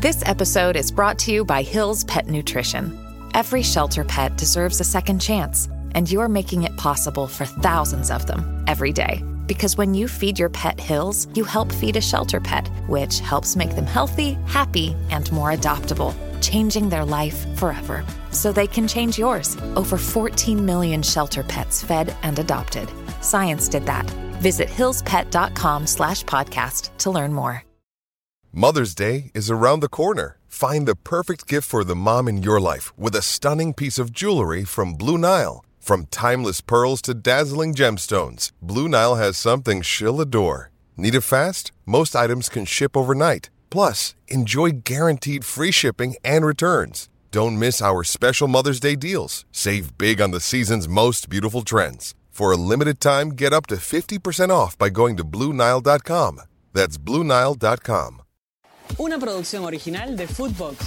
This episode is brought to you by Hill's Pet Nutrition. Every shelter pet deserves a second chance, and you're making it possible for thousands of them every day. Because when you feed your pet Hill's, you help feed a shelter pet, which helps make them healthy, happy, and more adoptable, changing their life forever. So they can change yours. Over 14 million shelter pets fed and adopted. Science did that. Visit hillspet.com/podcast to learn more. Mother's Day is around the corner. Find the perfect gift for the mom in your life with a stunning piece of jewelry from Blue Nile. From timeless pearls to dazzling gemstones, Blue Nile has something she'll adore. Need it fast? Most items can ship overnight. Plus, enjoy guaranteed free shipping and returns. Don't miss our special Mother's Day deals. Save big on the season's most beautiful trends. For a limited time, get up to 50% off by going to BlueNile.com. That's BlueNile.com. Una producción original de Footbox.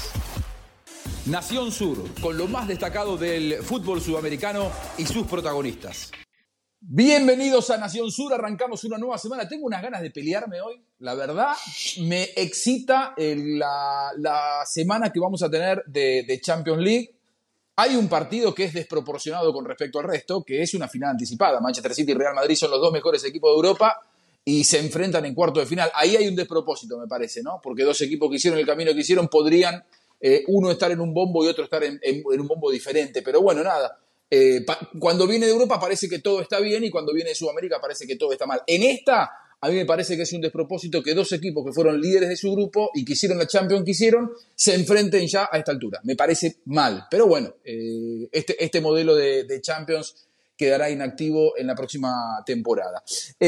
Nación Sur, con lo más destacado del fútbol sudamericano y sus protagonistas. Bienvenidos a Nación Sur, arrancamos una nueva semana. Tengo unas ganas de pelearme hoy, la verdad. Me excita la semana que vamos a tener de Champions League. Hay un partido que es desproporcionado con respecto al resto, que es una final anticipada. Manchester City y Real Madrid son los dos mejores equipos de Europa y se enfrentan en cuarto de final. Ahí hay un despropósito, me parece, ¿no? Porque dos equipos que hicieron el camino que hicieron podrían uno estar en un bombo y otro estar en un bombo diferente. Pero bueno, nada. Cuando viene de Europa parece que todo está bien y cuando viene de Sudamérica parece que todo está mal. En esta, a mí me parece que es un despropósito que dos equipos que fueron líderes de su grupo y que hicieron la Champions que hicieron, se enfrenten ya a esta altura. Me parece mal. Pero bueno, este modelo de Champions quedará inactivo en la próxima temporada.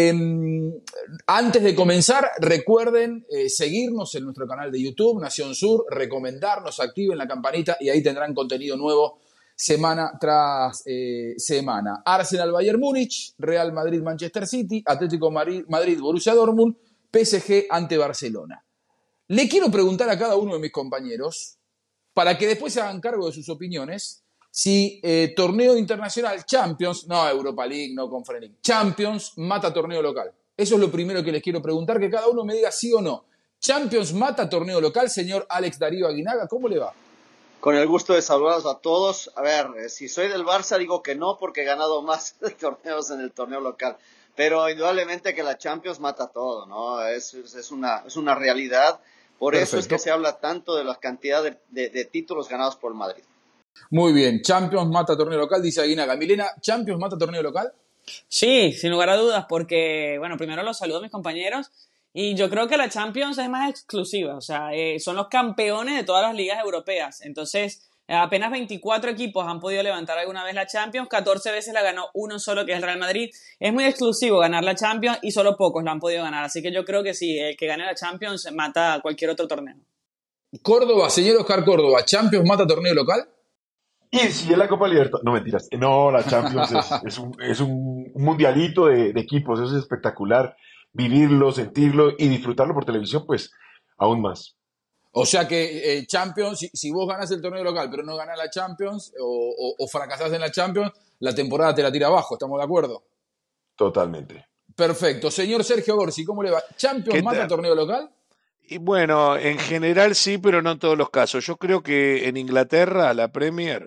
Antes de comenzar, recuerden seguirnos en nuestro canal de YouTube, Nación Sur, recomendarnos, activen la campanita y ahí tendrán contenido nuevo semana tras semana. Arsenal, Bayern Múnich, Real Madrid, Manchester City, Atlético Madrid, Borussia Dortmund, PSG ante Barcelona. Le quiero preguntar a cada uno de mis compañeros, para que después se hagan cargo de sus opiniones, si torneo internacional, Champions, no Europa League, no Conference League, Champions mata torneo local. Eso es lo primero que les quiero preguntar, que cada uno me diga sí o no. ¿Champions mata torneo local, señor Alex Darío Aguinaga? ¿Cómo le va? Con el gusto de saludarlos a todos. A ver, si soy del Barça digo que no, porque he ganado más torneos en el torneo local. Pero indudablemente que la Champions mata todo, ¿no? Es una realidad. Por Perfecto. Eso es que se habla tanto de la cantidad de títulos ganados por el Madrid. Muy bien, Champions mata torneo local, dice Aguinaga. Milena, ¿Champions mata torneo local? Sí, sin lugar a dudas, porque, bueno, primero los saludo a mis compañeros y yo creo que la Champions es más exclusiva, o sea, son los campeones de todas las ligas europeas, entonces apenas 24 equipos han podido levantar alguna vez la Champions, 14 veces la ganó uno solo, que es el Real Madrid. Es muy exclusivo ganar la Champions y solo pocos la han podido ganar, así que yo creo que sí, el que gane la Champions mata a cualquier otro torneo. Córdoba, señor Oscar Córdoba, ¿Champions mata torneo local? Y si es la Copa Libertadores, no mentiras, no, la Champions es un mundialito de equipos, eso es espectacular, vivirlo, sentirlo y disfrutarlo por televisión, pues aún más. O sea que Champions, si vos ganás el torneo local pero no ganás la Champions o fracasás en la Champions, la temporada te la tira abajo, ¿estamos de acuerdo? Totalmente. Perfecto. Señor Sergio Gorsi, ¿cómo le va? ¿Champions mata torneo local? Y bueno, en general sí, pero no en todos los casos. Yo creo que en Inglaterra la Premier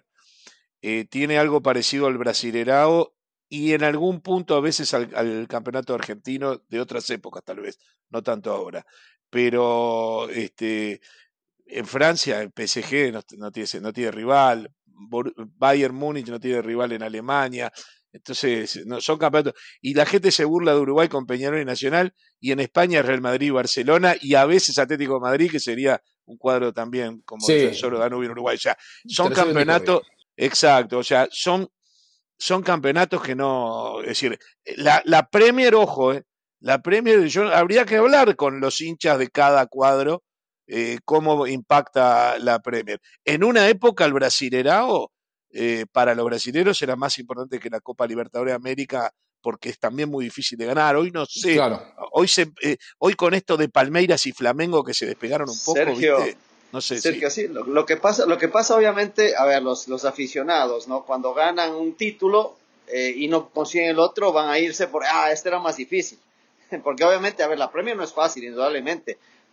tiene algo parecido al Brasilerao y en algún punto a veces al campeonato argentino de otras épocas tal vez, no tanto ahora. Pero en Francia el PSG no tiene rival, Bayern Múnich no tiene rival en Alemania, entonces no, son campeonatos. Y la gente se burla de Uruguay con Peñarol y Nacional, y en España Real Madrid y Barcelona, y a veces Atlético de Madrid, que sería un cuadro también como defensor de Danubio en Uruguay. O sea, son campeonatos, exacto, o sea, son campeonatos que no, es decir, la Premier, ojo, la Premier, habría que hablar con los hinchas de cada cuadro cómo impacta la Premier. En una época el Brasilerao para los brasileros era más importante que la Copa Libertadores de América, porque es también muy difícil de ganar. Hoy no sé, claro. Hoy con esto de Palmeiras y Flamengo que se despegaron un poco, Sergio, ¿viste? No sé, Sergio, sí. Lo que pasa obviamente, a ver, los aficionados, ¿no? Cuando ganan un título y no consiguen el otro, van a irse por, este era más difícil. Porque obviamente, a ver, la Premier no es fácil, indudablemente,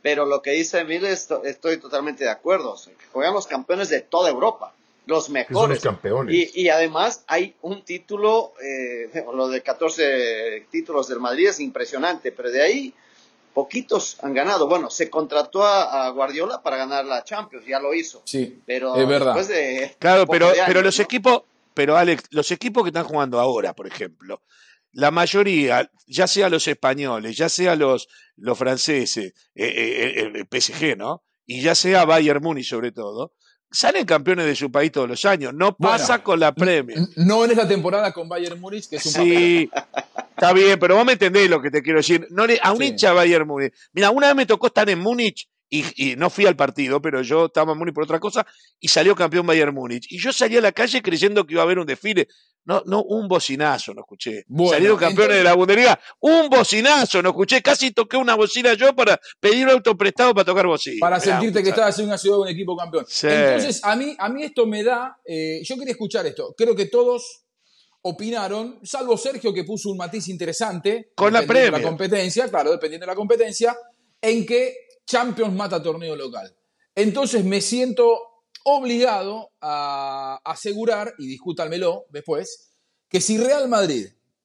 Pero lo que dice Emil, estoy totalmente de acuerdo. O sea, que juegan los campeones de toda Europa, los mejores. Son los campeones. Y además hay un título, lo de 14 títulos del Madrid es impresionante, pero de ahí poquitos han ganado. Bueno, se contrató a Guardiola para ganar la Champions, ya lo hizo. Sí, pero es verdad. Después de claro, poco de años, pero los ¿no? equipos, pero Alex, los equipos que están jugando ahora, por ejemplo, la mayoría, ya sea los españoles, ya sea los franceses, el PSG, ¿no? Y ya sea Bayern Múnich sobre todo, salen campeones de su país todos los años. No pasa con la Premier. No en esta temporada con Bayern Múnich, que es un Sí, está bien, pero vos me entendés lo que te quiero decir. No a un hincha Bayern Múnich. Mira, una vez me tocó estar en Múnich y no fui al partido, pero yo estaba en Múnich por otra cosa y salió campeón Bayern Múnich. Y yo salí a la calle creyendo que iba a haber un desfile. No, un bocinazo no escuché. Bueno, Salieron campeones de la Bundesliga. Un bocinazo no escuché. Casi toqué una bocina yo para pedir un auto prestado para tocar bocina. Para sentirte que estabas en una ciudad de un equipo campeón. Sí. Entonces, a mí esto me da... yo quería escuchar esto. Creo que todos opinaron, salvo Sergio, que puso un matiz interesante. Con la Premier. De la competencia, claro, dependiendo de la competencia, en que Champions mata torneo local. Entonces me siento obligado a asegurar, y discútanmelo después, que si Real Madrid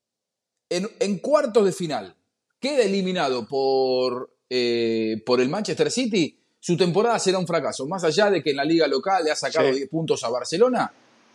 en cuartos de final queda eliminado por el Manchester City, su temporada será un fracaso. Más allá de que en la liga local le ha sacado 10 puntos a Barcelona,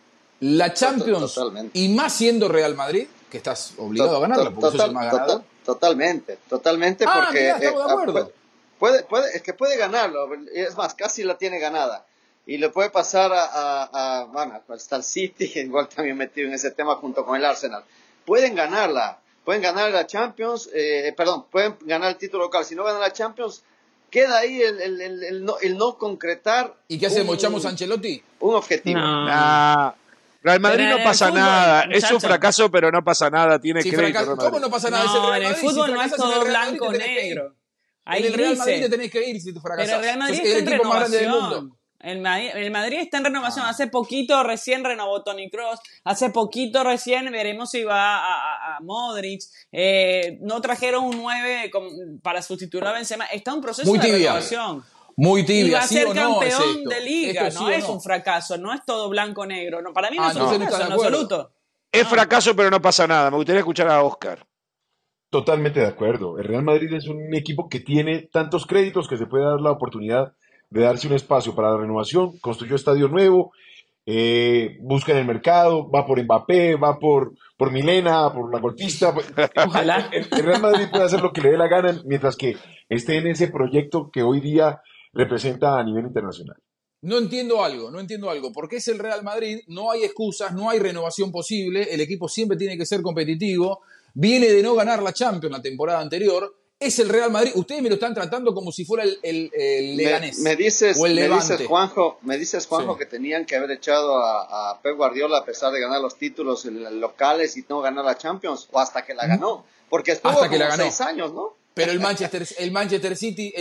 la Champions, Totalmente. y más siendo Real Madrid, que estás obligado a ganarla, porque sos el más ganador. Totalmente, porque mirá, estamos de acuerdo. Es que puede ganarlo, es más, casi la tiene ganada. Y le puede pasar bueno, hasta el City, igual también metido en ese tema junto con el Arsenal. Pueden ganarla, pueden ganar la Champions, pueden ganar el título local. Si no ganan la Champions, queda ahí el no concretar. ¿Y qué hacemos? ¿Echamos a Ancelotti? Un objetivo. No. Real Madrid no pasa nada. Es un fracaso, pero no pasa nada. Tiene crédito. ¿Cómo no pasa nada? No, en el fútbol no es todo blanco o negro. En el Real Madrid te tenés que ir si tú fracasas. Pero el Real Madrid está en renovación. El Madrid está en renovación. Hace poquito recién renovó Toni Kroos. Hace poquito recién veremos si va a Modric. No trajeron un 9 para sustituir a Benzema. Está en un proceso de renovación. Muy tibia. Y va a ¿sí ser o campeón no de liga. ¿Esto no sí es un fracaso. No es todo blanco o negro. No, para mí no es un fracaso en absoluto. Es fracaso, pero no pasa nada. Me gustaría escuchar a Oscar. Totalmente de acuerdo. El Real Madrid es un equipo que tiene tantos créditos que se puede dar la oportunidad de darse un espacio para la renovación. Construyó estadio nuevo, busca en el mercado, va por Mbappé, va por Milena, por la golpista. Ojalá. El Real Madrid puede hacer lo que le dé la gana mientras que esté en ese proyecto que hoy día representa a nivel internacional. No entiendo algo, porque es el Real Madrid, no hay excusas, no hay renovación posible, el equipo siempre tiene que ser competitivo, viene de no ganar la Champions la temporada anterior, es el Real Madrid, ustedes me lo están tratando como si fuera el Leganés me dices, o el Levante. Me dices, Juanjo, que tenían que haber echado a Pep Guardiola a pesar de ganar los títulos locales y no ganar la Champions, o hasta que la ganó, porque estuvo hasta que como la ganó. 6 años, ¿no? Pero el Manchester City,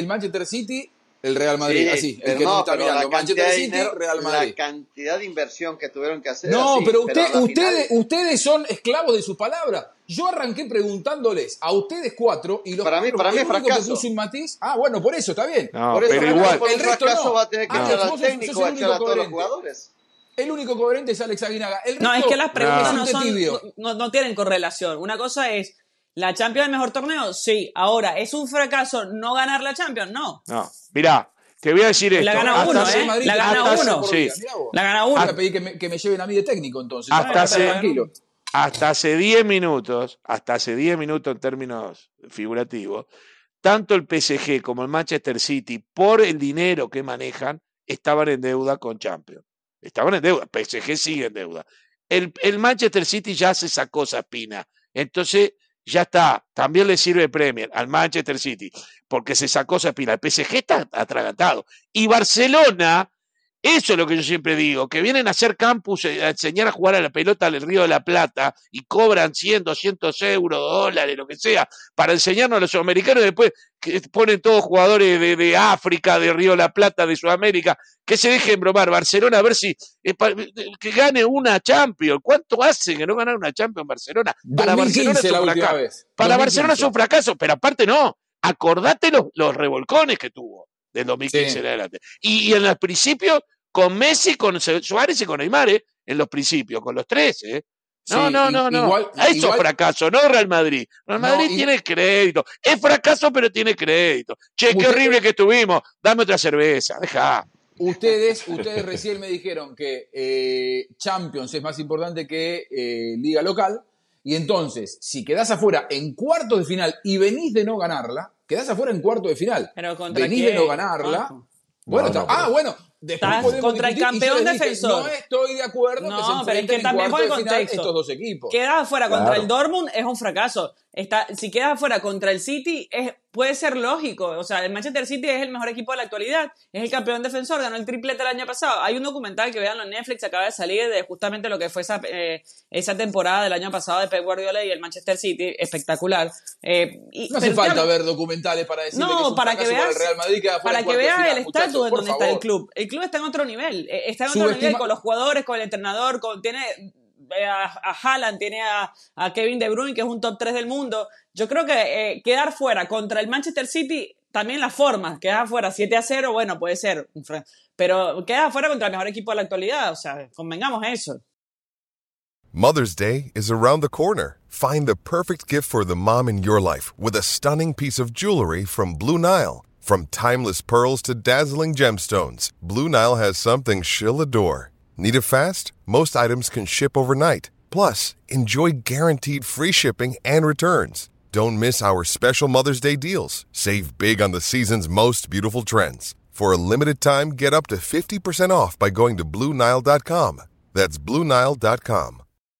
el Real Madrid, Sí, así, pero el que no, no está pero mirando, la cantidad Manchester de City, dinero, Real Madrid. la cantidad de inversión que tuvieron que hacer. No, así, pero a la final- ustedes son esclavos de su palabra. Yo arranqué preguntándoles a ustedes cuatro y los Para mí cuatro, es el único fracaso. que puso un matiz. Bueno, por eso, está bien. No, Por eso, pero fracaso igual. por un El resto fracaso no. va a tener que echar Alex, al vos sos técnico, el echar a único todos los coherente. jugadores. El único coherente es Alex Aguinaga. El resto, No, es que las preguntas me siento tibio. no tienen correlación. Una cosa es, ¿la Champions es el mejor torneo? Sí. Ahora, ¿es un fracaso no ganar la Champions? No. No, mirá, te voy a decir esto. La gana uno, Hasta Madrid La te gana pasa uno. por Sí. día, mirá vos. La gana uno. Voy a pedir que me lleven a mí de técnico, entonces. Hasta Tranquilo. hace 10 minutos en términos figurativos, tanto el PSG como el Manchester City, por el dinero que manejan, estaban en deuda con Champions. Estaban en deuda, PSG sigue en deuda. El Manchester City ya se sacó esa espina, entonces ya está, también le sirve Premier al Manchester City, porque se sacó esa espina. El PSG está atragantado. Y Barcelona, eso es lo que yo siempre digo, que vienen a hacer campus, a enseñar a jugar a la pelota al Río de la Plata y cobran 100, 200 euros, dólares, lo que sea, para enseñarnos a los sudamericanos y después que ponen todos jugadores de África, de Río de la Plata, de Sudamérica, que se dejen bromar. Barcelona, a ver si que gane una Champions. ¿Cuánto hace que no ganar una Champions Barcelona? Para 2015 Barcelona es la un última fracaso. vez. Para 2015. Barcelona es un fracaso, pero aparte no. acordate los revolcones que tuvo del 2015 en adelante. Y en el principio, con Messi, con Suárez y con Neymar, en los principios, con los tres, No. Eso es fracaso, no Real Madrid. Real Madrid tiene crédito. Es fracaso, pero tiene crédito. Che, qué horrible que estuvimos. Dame otra cerveza, dejá. Ustedes recién me dijeron que Champions es más importante que Liga Local. Y entonces, si quedás afuera en cuartos de final y venís de no ganarla, quedás afuera en cuartos de final. ¿Pero contra venís quién? de no ganarla. Bueno, bueno. Después contra el campeón defensor. No estoy de acuerdo que se enfrenten en cuartos de final estos dos equipos. Quedas afuera contra el Dortmund es un fracaso. Si quedas afuera contra el City puede ser lógico. O sea, el Manchester City es el mejor equipo de la actualidad. Es el campeón defensor, ganó el triplete el año pasado. Hay un documental que veanlo en Netflix, acaba de salir de justamente lo que fue esa temporada del año pasado de Pep Guardiola y el Manchester City. Espectacular. No hace falta ver documentales para decirle que es un fracaso para el Real Madrid. Para que veas el estatus en donde está el club. El club está en otro nivel. Está en otro nivel con los jugadores, con el entrenador, tiene a Haaland, tiene a Kevin De Bruyne, que es un top 3 del mundo. Yo creo que quedar fuera contra el Manchester City, también las formas, quedar fuera 7-0, bueno, puede ser, pero quedar fuera contra el mejor equipo de la actualidad, o sea, convengamos eso. Mother's Day is around the corner. Find the perfect gift for the mom in your life with a stunning piece of jewelry from Blue Nile. From timeless pearls to dazzling gemstones, Blue Nile has something she'll adore. Need it fast? Most items can ship overnight. Plus, enjoy guaranteed free shipping and returns. Don't miss our special Mother's Day deals. Save big on the season's most beautiful trends. For a limited time, get up to 50% off by going to BlueNile.com. That's BlueNile.com.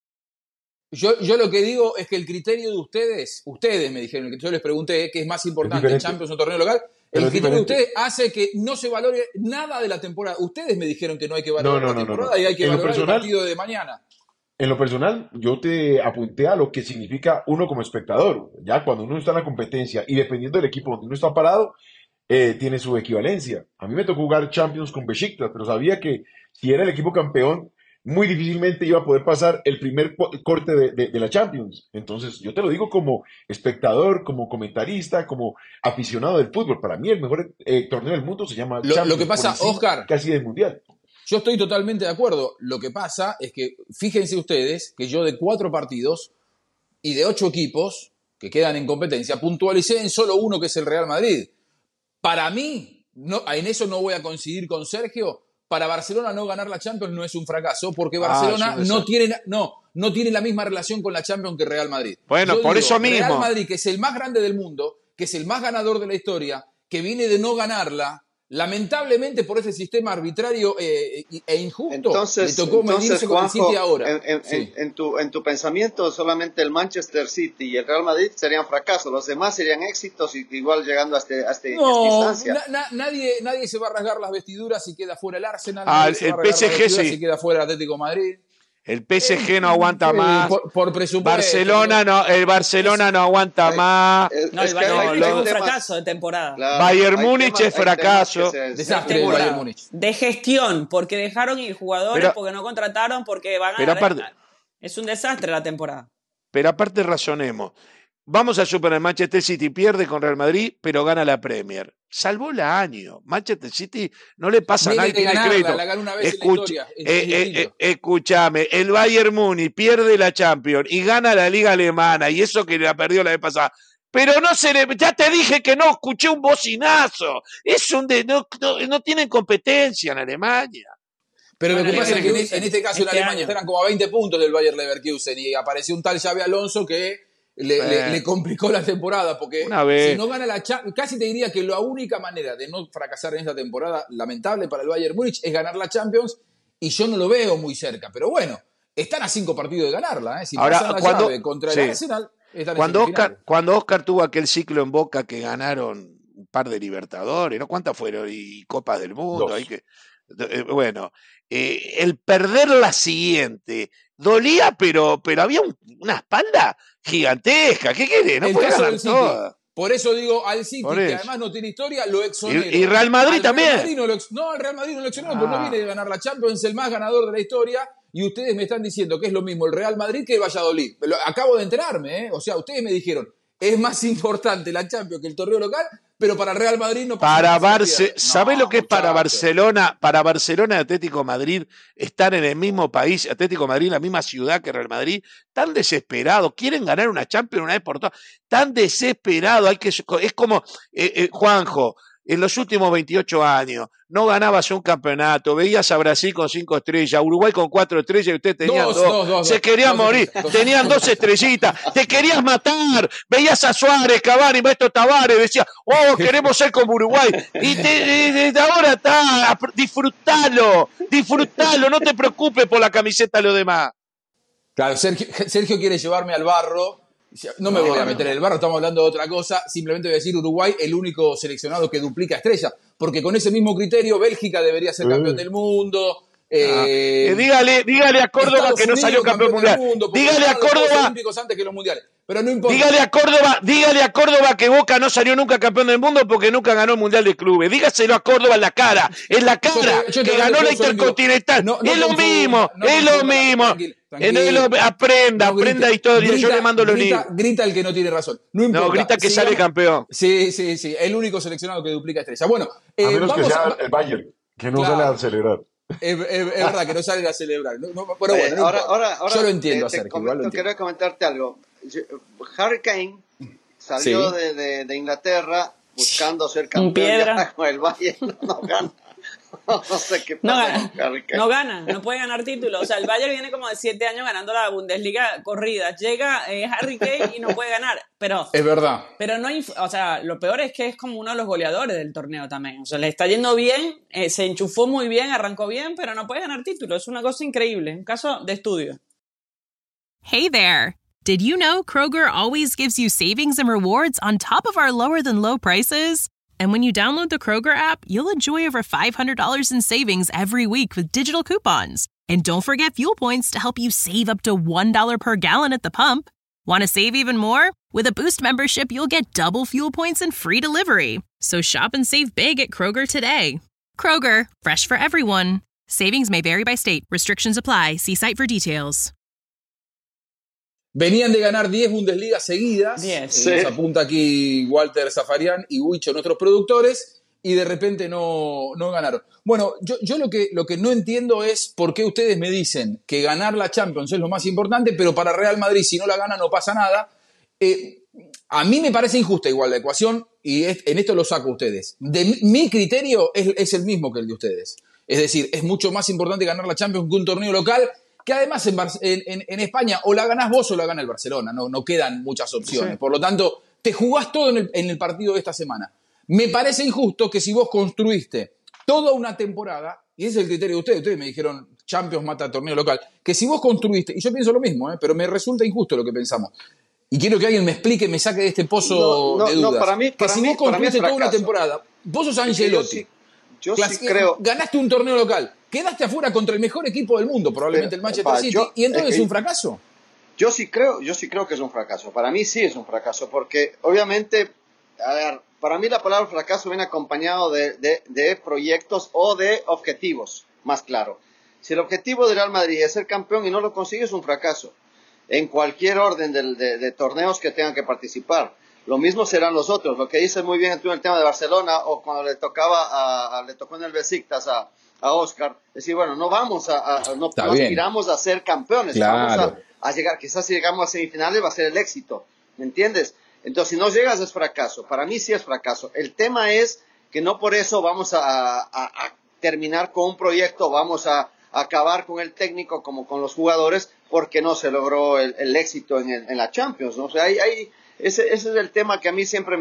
Yo lo que digo es que el criterio de ustedes me dijeron, que yo les pregunté qué es más importante, el Champions o torneo local. El criterio de ustedes hace que no se valore nada de la temporada. Ustedes me dijeron que no hay que valorar la temporada y hay que valorar el partido de mañana. En lo personal, yo te apunté a lo que significa uno como espectador. Ya cuando uno está en la competencia y dependiendo del equipo donde uno está parado, tiene su equivalencia. A mí me tocó jugar Champions con Besiktas, pero sabía que si era el equipo campeón, muy difícilmente iba a poder pasar el primer corte de la Champions. Entonces, yo te lo digo como espectador, como comentarista, como aficionado del fútbol. Para mí, el mejor torneo del mundo se llama Champions. Lo que pasa, Oscar, casi del Mundial. Yo estoy totalmente de acuerdo. Lo que pasa es que, fíjense ustedes, que yo de 4 partidos y de 8 equipos que quedan en competencia, puntualicé en solo uno, que es el Real Madrid. Para mí, en eso no voy a coincidir con Sergio. Para Barcelona no ganar la Champions no es un fracaso, porque Barcelona no tiene la misma relación con la Champions que Real Madrid. Bueno, por eso mismo. Real Madrid, que es el más grande del mundo, que es el más ganador de la historia, que viene de no ganarla, lamentablemente por ese sistema arbitrario e injusto, entonces, le tocó medirse con el City ahora. En tu pensamiento, solamente el Manchester City y el Real Madrid serían fracasos, los demás serían éxitos, igual llegando a esta instancia. Nadie se va a rasgar las vestiduras si queda fuera el Arsenal, el PSG sí. Si queda fuera el Atlético de Madrid. El PSG no aguanta más. Por presupuesto. El Barcelona no aguanta más. El Bayern es un fracaso de temporada. Claro, Bayern Múnich es fracaso. Desastre de Bayern Múnich. De gestión, porque dejaron ir jugadores, porque no contrataron, porque van a ganar. Es un desastre la temporada. Pero aparte razonemos. Vamos a suponer, Manchester City pierde con Real Madrid, pero gana la Premier. Salvó el año. Manchester City no le pasa nada, tiene crédito. Escúchame, el Bayern Múnich pierde la Champions y gana la Liga Alemana, y eso que la perdió la vez pasada. Pero ya te dije que no, escuché un bocinazo. No tienen competencia en Alemania. Pero lo que pasa es que en este caso en Alemania estarán como a 20 puntos del Bayer Leverkusen y apareció un tal Xabi Alonso que le complicó la temporada, porque si no gana la Champions, casi te diría que la única manera de no fracasar en esta temporada lamentable para el Bayern Múnich es ganar la Champions, y yo no lo veo muy cerca, pero bueno, están a 5 partidos de ganarla, si ahora, pasan la llave contra el Arsenal, están cuando Oscar tuvo aquel ciclo en Boca que ganaron un par de Libertadores, ¿no? ¿Cuántas fueron? Y Copas del Mundo, el perder la siguiente dolía, pero había una espalda gigantesca. ¿Qué querés? No puede ganar todo. Por eso digo al City, que además no tiene historia, lo exonero. Y Real Madrid también. Al Real Madrid no lo exonero, porque no viene de ganar la Champions, el más ganador de la historia, y ustedes me están diciendo que es lo mismo el Real Madrid que el Valladolid. Acabo de enterarme, O sea, ustedes me dijeron, es más importante la Champions que el torneo local, pero para el Real Madrid no pasa Para nada. ¿sabés lo que es para Barcelona? Para Barcelona y Atlético Madrid estar en el mismo país, Atlético Madrid en la misma ciudad que Real Madrid, tan desesperado, quieren ganar una Champions una vez por todas, tan desesperado, es como Juanjo, en los últimos 28 años, no ganabas un campeonato, veías a Brasil con 5 estrellas, Uruguay con 4 estrellas y ustedes tenían dos. Se querían morir, tenían 2 estrellitas, te querías matar, veías a Suárez, Cavani, Beto Tavares, decías, queremos ser como Uruguay, y desde ahora está, disfrutalo, no te preocupes por la camiseta de los demás. Claro, Sergio quiere llevarme al barro. No me voy a meter en el barro, estamos hablando de otra cosa. Simplemente voy a decir Uruguay, el único seleccionado que duplica estrella. Porque con ese mismo criterio, Bélgica debería ser campeón del mundo. Dígale a Córdoba Estados que no Unidos salió campeón mundial. Dígale a Córdoba. Olímpicos antes que los mundiales. Pero no importa. Dígale a Córdoba que Boca no salió nunca campeón del mundo porque nunca ganó el Mundial de Clubes. Dígaselo a Córdoba en la cara, yo que ganó la Intercontinental. Es lo mismo. Aprenda historia, yo le mando los libros. Grita el que no tiene razón. No importa. No, grita que sale campeón. Sí. El único seleccionado que duplica estrella. Bueno, a menos que sea el Bayern, que no sale a celebrar. Es verdad que no salen a celebrar. Pero bueno, ahora, yo lo entiendo, Sergio. Quería comentarte algo. Harry Kane salió de Inglaterra buscando ser campeón con el Bayern, no gana. No sé qué pasa con Harry Kane. No gana, no puede ganar títulos. O sea, el Bayern viene como de 7 años ganando la Bundesliga corrida. Llega Harry Kane y no puede ganar. Pero es verdad. Pero no, o sea, lo peor es que es como uno de los goleadores del torneo también. O sea, le está yendo bien, se enchufó muy bien, arrancó bien, pero no puede ganar títulos. Es una cosa increíble, un caso de estudio. Hey there. Did you know Kroger always gives you savings and rewards on top of our lower-than-low prices? And when you download the Kroger app, you'll enjoy over $500 in savings every week with digital coupons. And don't forget fuel points to help you save up to $1 per gallon at the pump. Want to save even more? With a Boost membership, you'll get double fuel points and free delivery. So shop and save big at Kroger today. Kroger, fresh for everyone. Savings may vary by state. Restrictions apply. See site for details. Venían de ganar 10 Bundesligas seguidas. 10. Nos apunta aquí Walter Zafarian y Huicho, nuestros productores, y de repente no ganaron. Bueno, yo lo que no entiendo es por qué ustedes me dicen que ganar la Champions es lo más importante, pero para Real Madrid, si no la gana, no pasa nada. A mí me parece injusta igual la ecuación, y en esto lo saco a ustedes. Mi criterio es el mismo que el de ustedes. Es decir, es mucho más importante ganar la Champions que un torneo local, que además en España o la ganás vos o la gana el Barcelona, no quedan muchas opciones. Sí. Por lo tanto, te jugás todo en el partido de esta semana. Me parece injusto que si vos construiste toda una temporada, y ese es el criterio de ustedes me dijeron Champions mata torneo local, que si vos construiste, y yo pienso lo mismo, pero me resulta injusto lo que pensamos, y quiero que alguien me explique, me saque de este pozo de dudas, para mí, si vos construiste toda una temporada, vos sos Ancelotti, yo sí creo. Ganaste un torneo local, quedaste afuera contra el mejor equipo del mundo, probablemente el Manchester City, y entonces es un fracaso. Yo sí creo que es un fracaso. Para mí sí es un fracaso, porque obviamente, a ver, para mí la palabra fracaso viene acompañado de proyectos o de objetivos, más claro. Si el objetivo del Real Madrid es ser campeón y no lo consigue, es un fracaso. En cualquier orden de torneos que tengan que participar. Lo mismo serán los otros. Lo que dices muy bien tú en el tema de Barcelona, o cuando le tocó en el Besiktas a Oscar, decir, bueno, no aspiramos a ser campeones, claro. Vamos a llegar, quizás si llegamos a semifinales va a ser el éxito, ¿me entiendes? Entonces, si no llegas es fracaso. Para mí sí es fracaso. El tema es que no por eso vamos a terminar con un proyecto, vamos a acabar con el técnico como con los jugadores, porque no se logró el éxito en la Champions, ¿no? O sea, ese es el tema que a mí siempre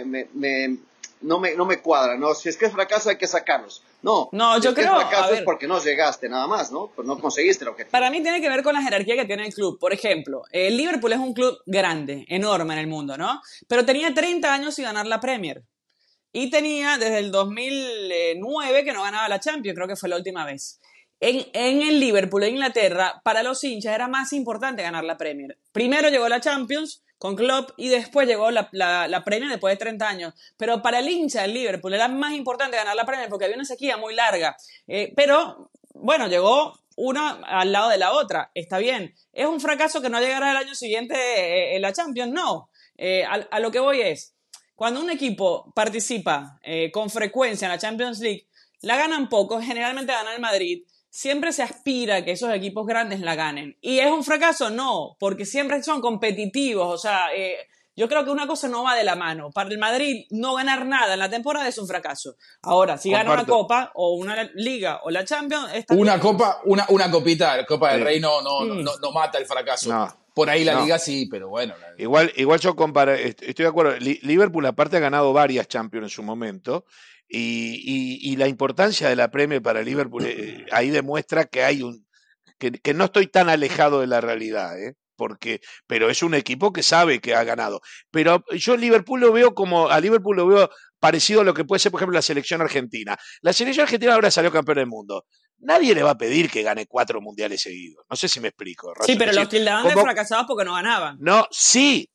no me cuadra, ¿no? Si es que es fracaso hay que sacarlos. No, yo creo que fracaso es porque no llegaste nada más, ¿no? Pues no conseguiste lo que Para mí tiene que ver con la jerarquía que tiene el club. Por ejemplo, el Liverpool es un club grande, enorme en el mundo, ¿no? Pero tenía 30 años sin ganar la Premier. Y tenía desde el 2009 que no ganaba la Champions, creo que fue la última vez. En el Liverpool, en Inglaterra, para los hinchas era más importante ganar la Premier. Primero llegó la Champions con Klopp y después llegó la Premier después de 30 años. Pero para el hincha del Liverpool era más importante ganar la Premier porque había una sequía muy larga. Pero, bueno, llegó una al lado de la otra. Está bien. ¿Es un fracaso que no llegara el año siguiente en la Champions? No. A lo que voy es, cuando un equipo participa con frecuencia en la Champions League, la ganan pocos, generalmente gana el Madrid. Siempre se aspira a que esos equipos grandes la ganen. ¿Y es un fracaso? No, porque siempre son competitivos. O sea, yo creo que una cosa no va de la mano. Para el Madrid, no ganar nada en la temporada es un fracaso. Ahora, si gana una Copa o una Liga o la Champions... Una copita, la Copa del Rey no mata el fracaso. No. Por ahí la Liga sí, pero bueno. Igual yo estoy de acuerdo. Liverpool aparte ha ganado varias Champions en su momento. Y la importancia de la Premier para Liverpool ahí demuestra que hay que no estoy tan alejado de la realidad, pero es un equipo que sabe que ha ganado. Pero yo a Liverpool lo veo parecido a lo que puede ser, por ejemplo, la selección argentina. La selección argentina ahora salió campeón del mundo. Nadie le va a pedir que gane 4 mundiales seguidos. No sé si me explico. Sí, pero los tildaban de fracasados porque no ganaban. No, sí,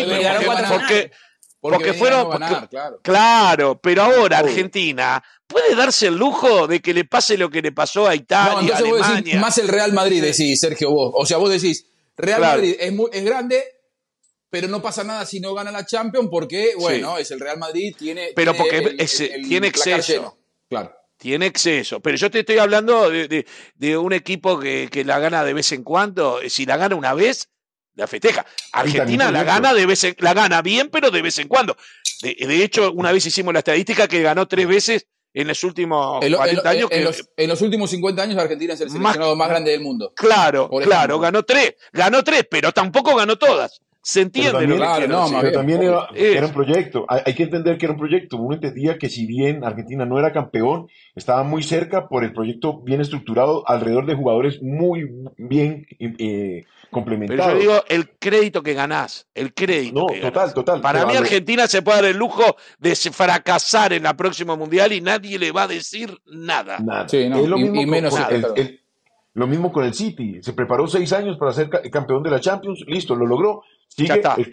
porque fueron ganar, claro, pero ahora Argentina puede darse el lujo de que le pase lo que le pasó a Italia, entonces Alemania. Vos decís, más el Real Madrid, decís, Sergio, vos. O sea, vos decís, Real Madrid es grande, pero no pasa nada si no gana la Champions porque, bueno, es el Real Madrid, tiene exceso. Claro. Tiene exceso. Pero yo te estoy hablando de un equipo que la gana de vez en cuando. Si la gana una vez, la festeja. Argentina la gana bien, pero de vez en cuando. De hecho, una vez hicimos la estadística que ganó 3 veces en los últimos 40 años. En los últimos 50 años Argentina es el seleccionado más grande del mundo. Claro, ganó 3, pero tampoco ganó todas. Se entiende. Pero también era un proyecto. Hay que entender que era un proyecto. Uno entendía que si bien Argentina no era campeón, estaba muy cerca por el proyecto bien estructurado alrededor de jugadores muy bien complementados. Pero yo digo el crédito que ganás. El crédito. No, total. Para mí Argentina se puede dar el lujo de fracasar en la próxima mundial y nadie le va a decir nada. Sí, no, es lo mismo menos lo mismo con el City. Se preparó 6 años para ser campeón de la Champions. Listo, lo logró. Sigue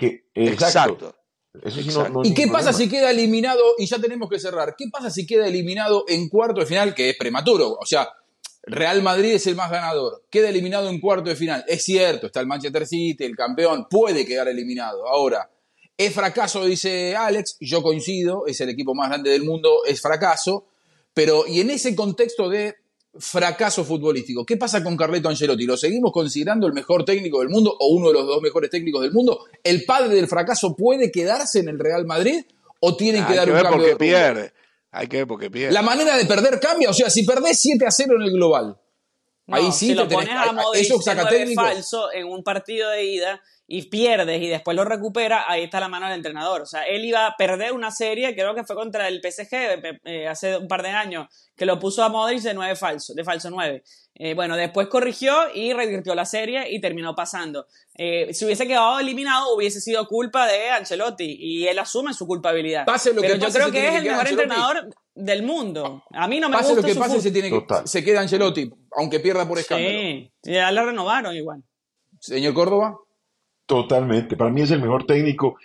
Exacto. Eso sí ¿Y qué pasa si queda eliminado? Y ya tenemos que cerrar. ¿Qué pasa si queda eliminado en cuarto de final? Que es prematuro. O sea, Real Madrid es el más ganador. Queda eliminado en cuarto de final. Es cierto, está el Manchester City, el campeón. Puede quedar eliminado. Ahora, es fracaso, dice Alex. Yo coincido. Es el equipo más grande del mundo. Es fracaso. Pero, y en ese contexto de fracaso futbolístico, ¿qué pasa con Carleto Ancelotti? ¿Lo seguimos considerando el mejor técnico del mundo o uno de los 2 mejores técnicos del mundo? ¿El padre del fracaso puede quedarse en el Real Madrid o tienen que dar un cambio de rumbo? Hay que ver porque pierde. La manera de perder cambia, o sea, si perdés 7-0 en el global, ahí sí si lo pones a Modric de falso en un partido de ida y pierdes y después lo recupera, ahí está la mano del entrenador. O sea, él iba a perder una serie, creo que fue contra el PSG hace un par de años, que lo puso a Modric de falso 9. Bueno, después corrigió y revirtió la serie y terminó pasando. Si hubiese quedado eliminado, hubiese sido culpa de Ancelotti y él asume su culpabilidad. Pero yo creo que es el mejor entrenador del mundo. A mí no me gusta lo que pase, se queda Ancelotti, aunque pierda por escándalo. Sí, ya la renovaron igual. Señor Córdoba. Totalmente, para mí es el mejor técnico.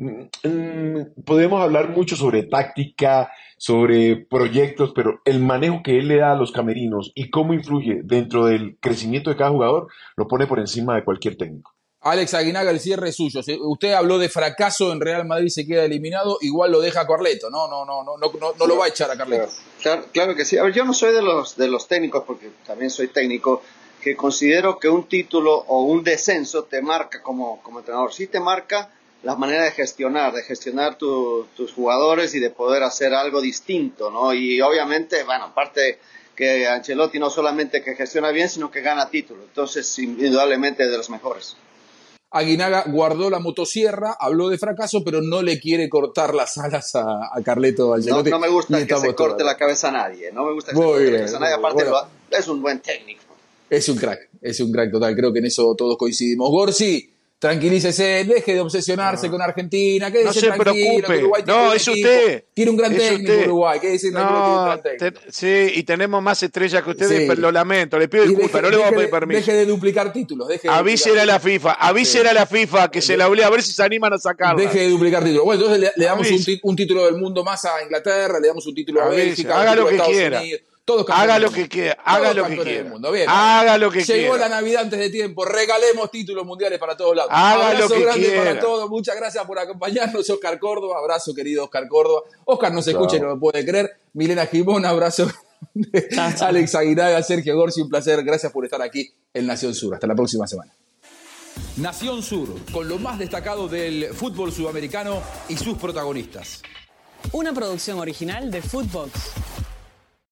Podemos hablar mucho sobre táctica, sobre proyectos, pero el manejo que él le da a los camerinos y cómo influye dentro del crecimiento de cada jugador lo pone por encima de cualquier técnico. Alex Aguinaga, el cierre es suyo. Usted habló de fracaso en Real Madrid, se queda eliminado, igual lo deja a Carleto, no lo va a echar a Carleto. Claro que sí. A ver, yo no soy de los técnicos, porque también soy técnico, que considero que un título o un descenso te marca como entrenador. Sí te marca la manera de gestionar tus jugadores y de poder hacer algo distinto, ¿no? Y obviamente, bueno, aparte que Ancelotti no solamente que gestiona bien, sino que gana títulos. Entonces, indudablemente de los mejores. Aguinaga guardó la motosierra, habló de fracaso, pero no le quiere cortar las alas a Carleto Ancelotti. No me gusta que se corte la cabeza a nadie. No me gusta que se corte la cabeza a nadie. Aparte, es un buen técnico. Es un crack total, creo que en eso todos coincidimos. Gorsi, tranquilícese, deje de obsesionarse con Argentina, no se preocupe, es usted. Tiene un gran técnico Uruguay, ¿qué decir? Sí, y tenemos más estrellas que ustedes, pero lo lamento, le pido disculpas, no le voy a pedir permiso. Deje de duplicar títulos. Avísele a la FIFA, que se la oblea, a ver si se animan a sacarla. Deje de duplicar títulos. Bueno, entonces le damos un título del mundo más a Inglaterra, le damos un título a Bélgica, haga lo que quiera. Todos campeones Haga del lo que mundo. quiera, Todos haga lo que campeones del quiera. mundo. Bien, Haga lo que llegó quiera. la Navidad antes de tiempo, regalemos títulos mundiales para todos lados. Haga Abrazo lo que grande quiera. para todos, muchas gracias por acompañarnos, Oscar Córdoba, abrazo querido Oscar Córdoba. Oscar no se escucha y no lo puede creer. Milena Gimón, abrazo. Alex Aguinaga, Sergio Gorsi, un placer, gracias por estar aquí en Nación Sur. Hasta la próxima semana. Nación Sur, con lo más destacado del fútbol sudamericano y sus protagonistas. Una producción original de Footbox.